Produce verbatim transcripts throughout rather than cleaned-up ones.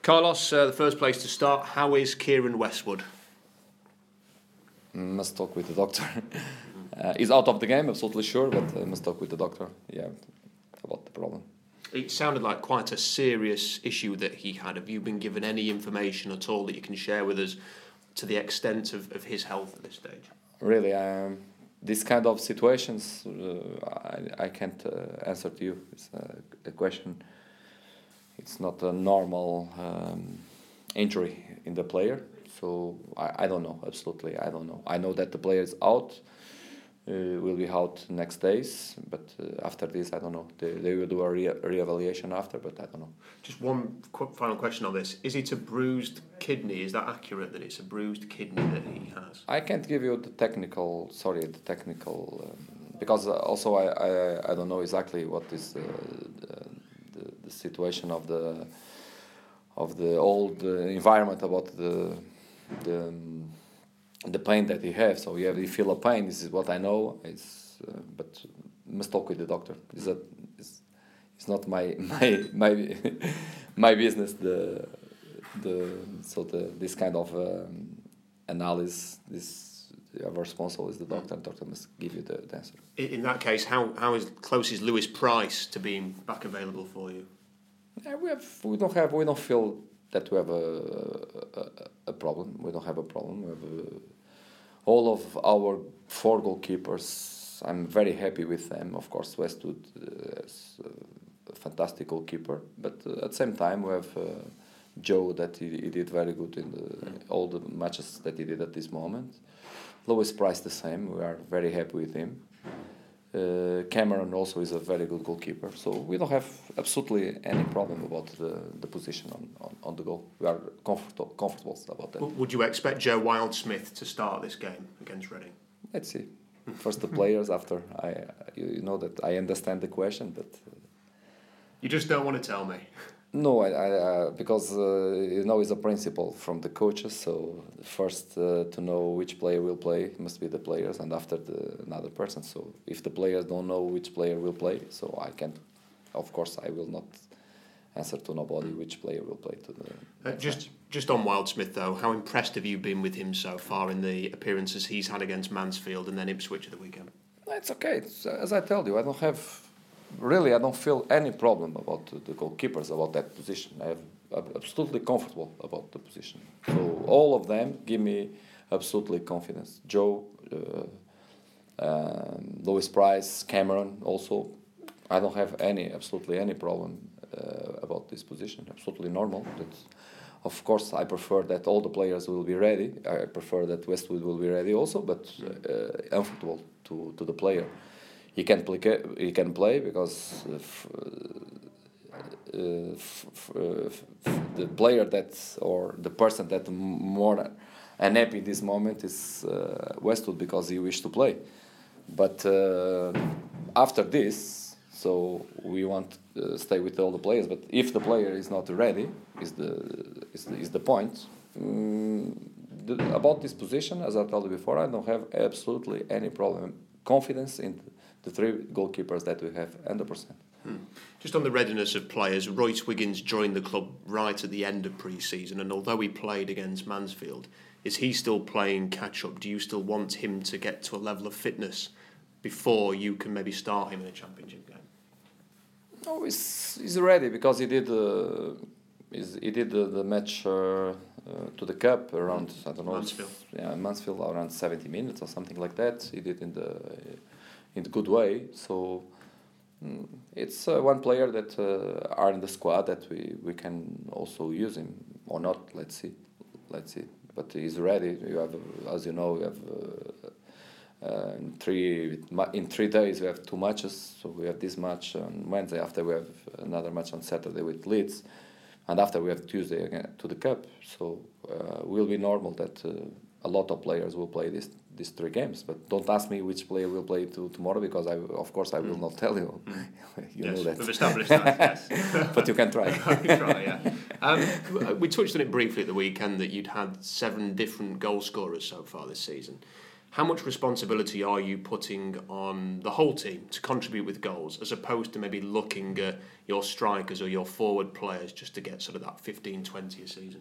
Carlos, uh, the first place to start. How is Kieran Westwood? Must talk with the doctor. uh, he's out of the game, absolutely sure, but uh, must talk with the doctor. Yeah, about the problem. It sounded like quite a serious issue that he had. Have you been given any information at all that you can share with us to the extent of, of his health at this stage? Really, um, this kind of situations, uh, I, I can't uh, answer to you. It's a, a question. It's not a normal um, injury in the player, so I, I don't know, absolutely, I don't know. I know that the player is out, uh, will be out next days, but uh, after this, I don't know. They, they will do a re- re-evaluation after, but I don't know. Just one quick final question on this. Is it a bruised kidney? Is that accurate that it's a bruised kidney that he has? I can't give you the technical, sorry, the technical, um, because also I, I, I don't know exactly what is uh, the, The, the situation of the of the old uh, environment about the the um, the pain that he has. So you have you feel a pain. This is what I know. It's uh, but must talk with the doctor. It's a it's, it's not my my my my business. The the so the this kind of um, analysis. This our responsible is the doctor. And doctor must give you the, the answer. In that case, how how is close is Lewis Price to being back available for you? Yeah, we have we don't have we don't feel that we have a a, a problem. We don't have a problem. We have a, all of our four goalkeepers. I'm very happy with them. Of course, Westwood uh, is a fantastic goalkeeper, but uh, at the same time we have uh, Joe that he, he did very good in the, mm. all the matches that he did at this moment. Lewis Price the same. We are very happy with him. Uh, Cameron also is a very good goalkeeper. So we don't have absolutely any problem about the, the position on, on, on the goal. We are comfortable comfortable about that. Would you expect Joe Wildsmith to start this game against Reading? Let's see. First the players. After I, you, you know that I understand the question, but uh, you just don't want to tell me. No, I, I uh, because uh, you know it's a principle from the coaches. So first uh, to know which player will play must be the players, and after the another person. So if the players don't know which player will play, so I can't. Of course, I will not answer to nobody which player will play to the. Uh, just match. Just on Wildsmith though, how impressed have you been with him so far in the appearances he's had against Mansfield and then Ipswich at the weekend? It's okay. It's, as I told you, I don't have. Really, I don't feel any problem about the goalkeepers, about that position. I have, I'm absolutely comfortable about the position. So all of them give me absolutely confidence. Joe, uh, um, Lewis Price, Cameron also. I don't have any, absolutely any problem uh, about this position. Absolutely normal. That's, of course, I prefer that all the players will be ready. I prefer that Westwood will be ready also, but uh, comfortable to, to the player. He can play. He can play because if, uh, f- f- f- the player that or the person that more unhappy in this moment is uh, Westwood because he wished to play. But uh, after this, so we want to stay with all the players. But if the player is not ready, is the is the, is the point. Um, the, about this position, as I told you before, I don't have absolutely any problem. Confidence in the three goalkeepers that we have, one hundred percent. Hmm. Just on the readiness of players, Royce Wiggins joined the club right at the end of pre-season, and although he played against Mansfield, is he still playing catch-up? Do you still want him to get to a level of fitness before you can maybe start him in a championship game? No, he's, he's ready because he did uh, he's, he did the, the match uh, uh, to the cup around, I don't know, Mansfield. Yeah, Mansfield around seventy minutes or something like that. He did in the... Uh, in a good way, so mm, it's uh, one player that uh, are in the squad that we, we can also use him or not. Let's see, let's see. But he's ready. You have, as you know, we have uh, uh, in three in three days we have two matches. So we have this match on Wednesday. After we have another match on Saturday with Leeds, and after we have Tuesday again to the cup. So uh, will be normal that uh, a lot of players will play this. These three games, but don't ask me which player will play to tomorrow because I, of course, I will mm. not tell you. Mm. you yes, know that. We've established that. Yes, but you can try. I can try. Yeah. Um, we touched on it briefly at the weekend that you'd had seven different goal scorers so far this season. how much responsibility are you putting on the whole team to contribute with goals, as opposed to maybe looking at your strikers or your forward players just to get sort of that fifteen, twenty a season?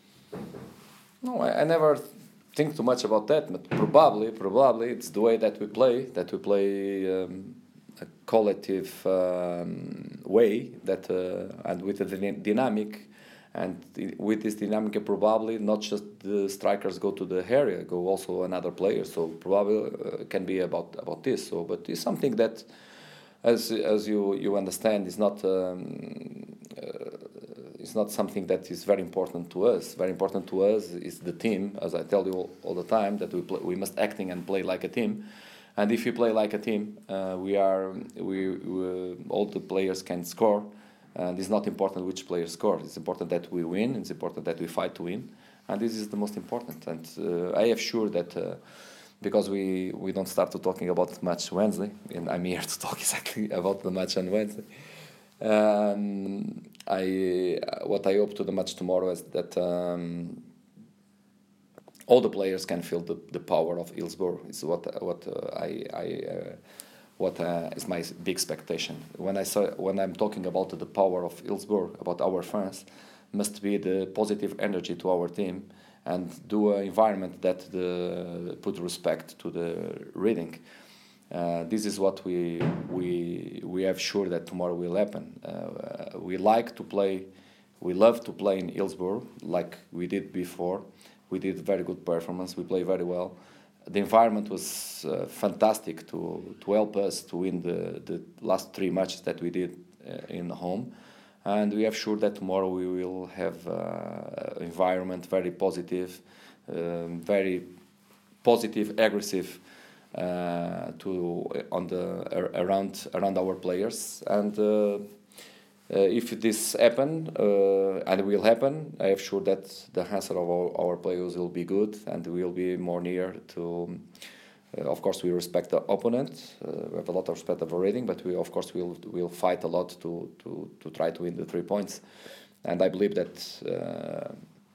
No, I, I never think too much about that, but probably, probably it's the way that we play, that we play um, a collective um, way, that uh, and with a dynamic, and with this dynamic, probably not just the strikers go to the area, go also another player. So probably uh, can be about about this. So, but it's something that, as as you you understand, is not. Um, uh, It's not something that is very important to us. Very important to us is the team, as I tell you all, all the time, that we play, we must acting and play like a team. And if you play like a team, uh, we are we, we all the players can score. And it's not important which player scores. It's important that we win. It's important that we fight to win. And this is the most important. And uh, I am sure that uh, because we, we don't start to talking about the match Wednesday, and I'm here to talk exactly about the match on Wednesday. Um, I what I hope to the match tomorrow is that um, all the players can feel the, the power of Hillsborough. It's what what uh, I I uh, what uh, is my big expectation. When I saw when I'm talking about the power of Hillsborough, about our fans, must be the positive energy to our team and do an environment that the, put respect to the reading. Uh, this is what we we we have sure that tomorrow will happen. Uh, we like to play, we love to play in Hillsborough like we did before. We did very good performance. We play very well. The environment was uh, fantastic to to help us to win the the last three matches that we did uh, in home, and we have sure that tomorrow we will have uh, environment very positive, um, very positive, aggressive. Uh, to on the uh, around around our players, and uh, uh, if this happen uh, and will happen, I am sure that the answer of our, our players will be good, and we will be more near to. Uh, of course, we respect the opponent. Uh, we have a lot of respect of our rating, but we of course will will fight a lot to to to try to win the three points, and I believe that uh,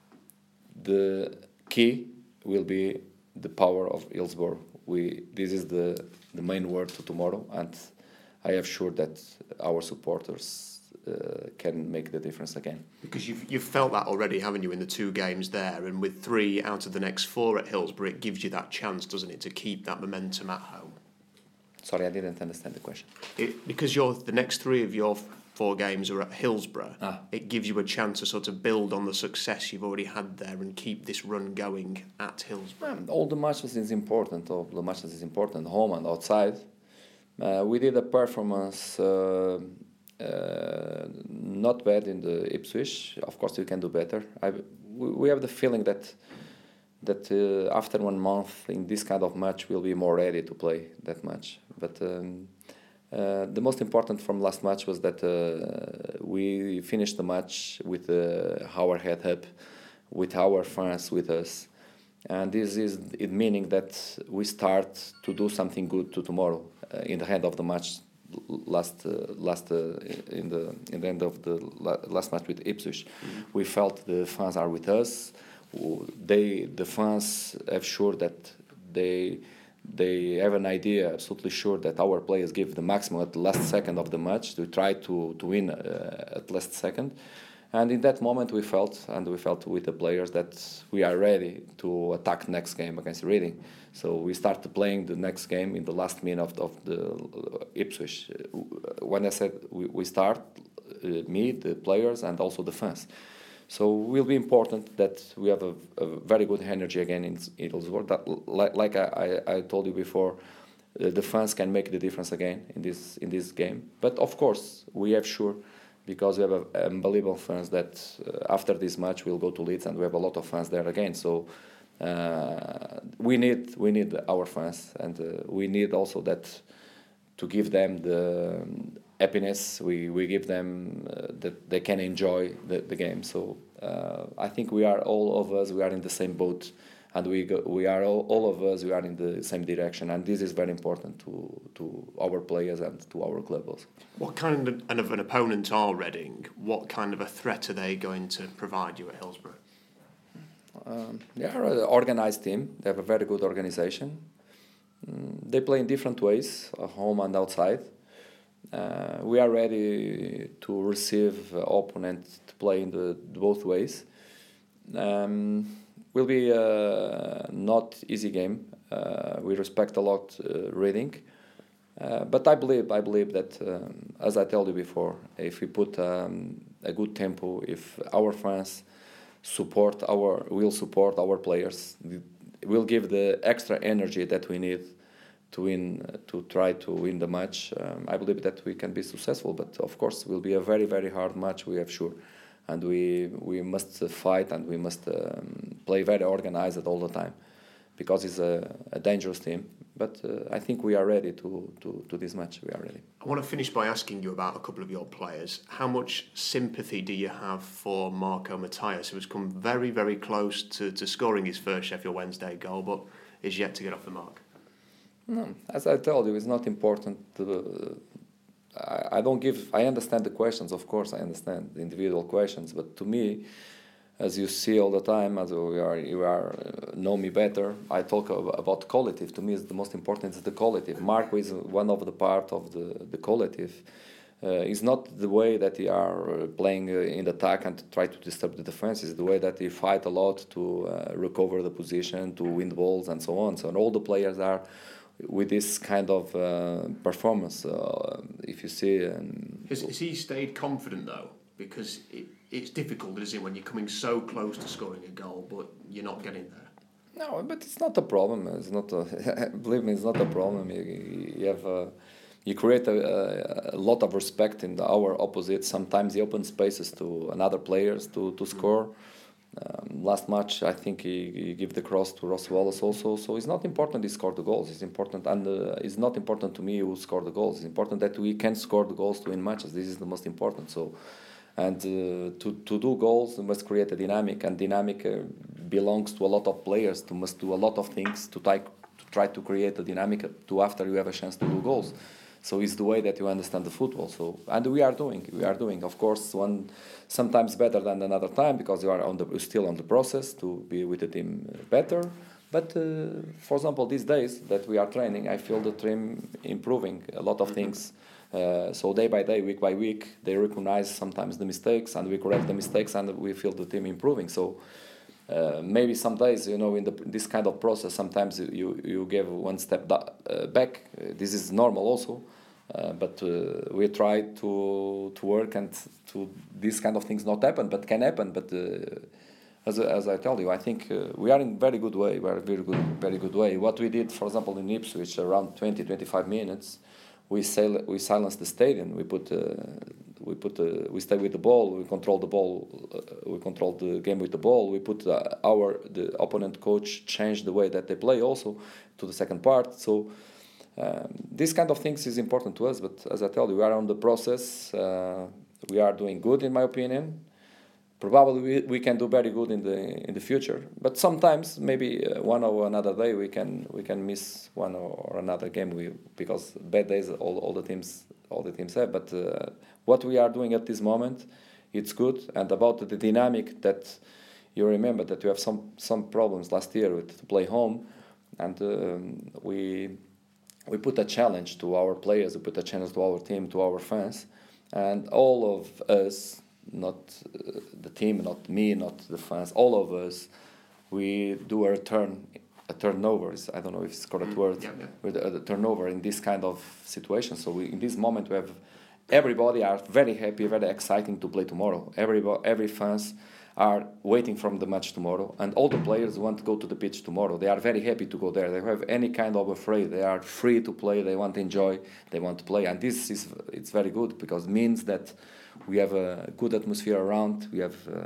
the key will be the power of Hillsborough. We, this is the, the main word to tomorrow, and I am sure that our supporters uh, can make the difference again. Because you've, you've felt that already, haven't you, in the two games there, and with three out of the next four at Hillsborough, it gives you that chance, doesn't it, to keep that momentum at home? Sorry, I didn't understand the question. It, because you're, the next three of your four games are at Hillsborough, ah. it gives you a chance to sort of build on the success you've already had there and keep this run going at Hillsborough. Um, all the matches is important. All the matches is important, home and outside. Uh, we did a performance uh, uh, not bad in the Ipswich. Of course, we can do better. I, we, we have the feeling that that uh, after one month in this kind of match, we'll be more ready to play that match. But um, uh, the most important from last match was that uh, we finished the match with uh, our head up, with our fans with us. And this is it meaning that we start to do something good to tomorrow uh, in the end of the match. Last, uh, last uh, in the in the end of the last match with Ipswich, mm-hmm. we felt the fans are with us. They the fans have sure that they they have an idea, absolutely sure that our players give the maximum at the last second of the match to try to to win uh, at last second. And in that moment, we felt, and we felt with the players, that we are ready to attack the next game against Reading. So we started playing the next game in the last minute of, of the Ipswich. When I said we, we start, uh, me, the players, and also the fans. So it will be important that we have a, a very good energy again in Hillsborough. That, like, like I, I told you before, uh, the fans can make the difference again in this in this game. But of course, we have sure. Because we have a, unbelievable fans that uh, after this match we'll go to Leeds and we have a lot of fans there again. So uh, we need we need our fans, and uh, we need also that to give them the um, happiness. We we give them uh, that they can enjoy the, the game. So uh, I think we are all of us. We are in the same boat, and we go, we are all, all of us. We are in the same direction, and this is very important to to our players and to our club also. What kind of an opponent are Reading? What kind of a threat are they going to provide you at Hillsborough? Um, they are an organised team. They have a very good organisation. Mm, they play in different ways, uh, home and outside. Uh, we are ready to receive uh, opponents to play in the, the both ways. Um, will be uh, not easy game. Uh, we respect a lot uh, Reading, uh, but I believe I believe that um, as I told you before, if we put um, a good tempo, if our fans support our will support our players, will give the extra energy that we need to win, uh, to try to win the match. Um, I believe that we can be successful, but of course, it will be a very, very hard match, we have sure. And we we must uh, fight and we must um, play very organized all the time, because it's a, a dangerous team. But uh, I think we are ready to, to, to this match. We are ready. I want to finish by asking you about a couple of your players. How much sympathy do you have for Marco Matthias, who has come very, very close to, to scoring his first Sheffield Wednesday goal, but is yet to get off the mark? No, as I told you, it's not important to... Uh, I, I don't give... I understand the questions, of course, I understand the individual questions, but to me, as you see all the time, as we are, you are uh, know me better, I talk about collective. To me, it's the most important is the collective. Marco is one of the part of the, the collective. Uh, it's not the way that he are playing uh, in the attack and to try to disturb the defense. It's the way that he fight a lot to uh, recover the position, to win balls and so on. So and all the players are with this kind of uh, performance. Uh, if you see... Um, has, has he stayed confident, though? Because it, it's difficult, isn't it, when you're coming so close to scoring a goal, but you're not getting there? No, but it's not a problem. It's not a, believe me, it's not a problem. You, you have a, you create a, a lot of respect in the, our opposite. Sometimes he opens spaces to another players to, to score. Um, last match, I think he, he gave the cross to Ross Wallace also. So it's not important he scored the goals. It's important, and uh, it's not important to me who scored the goals. It's important that we can score the goals to win matches. This is the most important. So. And uh, to, to do goals, we must create a dynamic, and dynamic uh, belongs to a lot of players. To must do a lot of things to try to try to create a dynamic to after you have a chance to do goals. So it's the way that you understand the football. So and we are doing, we are doing. Of course, one sometimes better than another time because you are on the still on the process to be with the team better. But uh, for example, these days that we are training, I feel the team improving a lot of mm-hmm. things. Uh, so day by day, week by week, they recognize sometimes the mistakes, and we correct the mistakes, and we feel the team improving. So uh, maybe some days, you know, in the, this kind of process, sometimes you you give one step da- uh, back. Uh, this is normal also, uh, but uh, we try to to work and to these kind of things not happen, but can happen. But uh, as as I told you, I think uh, we are in very good way. We are in very good very good way. What we did, for example, in Ipswich, around twenty to twenty-five minutes. We sail, we silence the stadium. We put, uh, we put, uh, we stay with the ball. We control the ball. Uh, we control the game with the ball. We put uh, our the opponent coach change the way that they play also to the second part. So um, this kind of things is important to us. But as I tell you, we are on the process. Uh, we are doing good, in my opinion. Probably we, we can do very good in the in the future, but sometimes maybe uh, one or another day we can we can miss one or another game we, because bad days all, all the teams all the teams have. But uh, what we are doing at this moment, it's good. And about the dynamic, that you remember that you have some some problems last year with to play home, and um, we we put a challenge to our players, we put a challenge to our team, to our fans, and all of us. Not uh, the team, not me, not the fans. All of us, we do a return, a turnover. I don't know if it's the correct word. Yeah, yeah. With a, a turnover in this kind of situation. So we, in this moment, we have everybody are very happy, very exciting to play tomorrow. Every every fans are waiting from the match tomorrow, and all the players want to go to the pitch tomorrow. They are very happy to go there. They have any kind of afraid. They are free to play. They want to enjoy. They want to play, and this is it's very good because it means that. We have a good atmosphere around. We have, uh,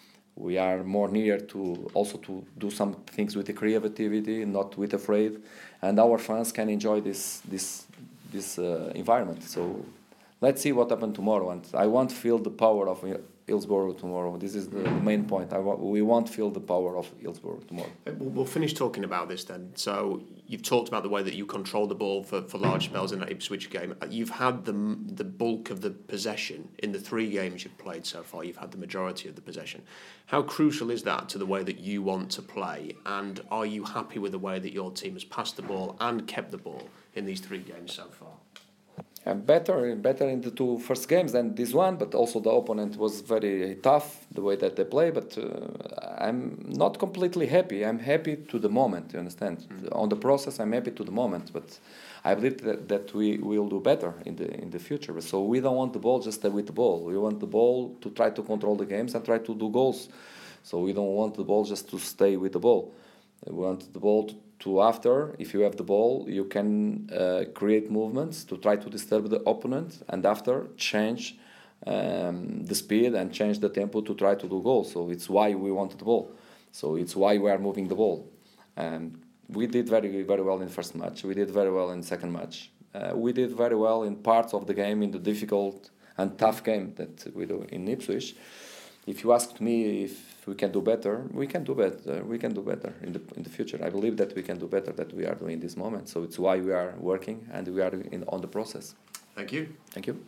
we are more near to also to do some things with the creativity, not with afraid, and our fans can enjoy this this this uh, environment. So let's see what happens tomorrow. And I want to feel the power of Hillsborough tomorrow. This is the main point. I wa- we won't feel the power of Hillsborough tomorrow. We'll, we'll finish talking about this then. So you've talked about the way that you control the ball for, for large spells in that Ipswich game. You've had the the bulk of the possession in the three games you've played so far. You've had the majority of the possession. How crucial is that to the way that you want to play? And are you happy with the way that your team has passed the ball and kept the ball in these three games so far? I'm better, better in the two first games than this one, but also the opponent was very tough the way that they play. But uh, I'm not completely happy. I'm happy to the moment. You understand? Mm. On the process, I'm happy to the moment, but I believe that, that we will do better in the in the future. So we don't want the ball just stay with the ball. We want the ball to try to control the games and try to do goals. So we don't want the ball just to stay with the ball. We want the ball to to after, if you have the ball, you can uh, create movements to try to disturb the opponent, and after change um, the speed and change the tempo to try to do goals. So it's why we wanted the ball. So it's why we are moving the ball. And we did very, very well in the first match. We did very well in the second match. Uh, we did very well in parts of the game, in the difficult and tough game that we do in Ipswich. If you asked me if we can do better, we can do better. We can do better in the in the future. I believe that we can do better than we are doing this moment. So it's why we are working and we are in, on the process. Thank you. Thank you.